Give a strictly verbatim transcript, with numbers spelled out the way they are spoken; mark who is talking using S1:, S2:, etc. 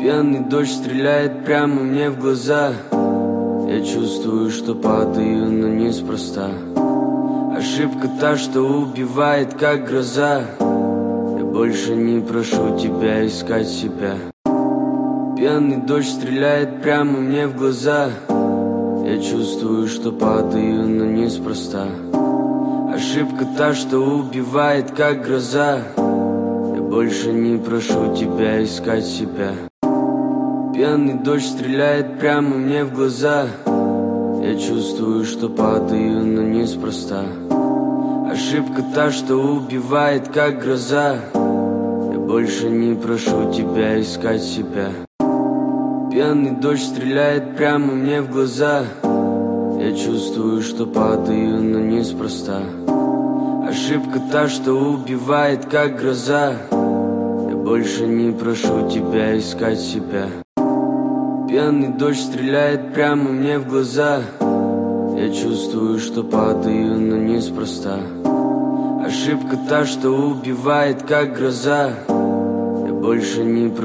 S1: Пьяный дождь стреляет прямо мне в глаза. Я чувствую, что падаю, но неспроста. Ошибка та, что убивает, как гроза. Я больше не прошу тебя искать себя. Пьяный дождь стреляет прямо мне в глаза. Я чувствую, что падаю, но неспроста. Ошибка та, что убивает, как гроза. Я больше не прошу тебя искать себя. Пьяный дождь стреляет прямо мне в глаза. Я чувствую, что падаю, но неспроста. Ошибка та, что убивает, как гроза. Я больше не прошу тебя искать себя. Пьяный дождь стреляет прямо мне в глаза. Я чувствую, что падаю, но неспроста. Ошибка та, что убивает, как гроза. Я больше не прошу тебя искать себя. Пьяный дождь стреляет прямо мне в глаза. Я чувствую, что падаю, но неспроста. Ошибка та, что убивает, как гроза. Я больше не прошу.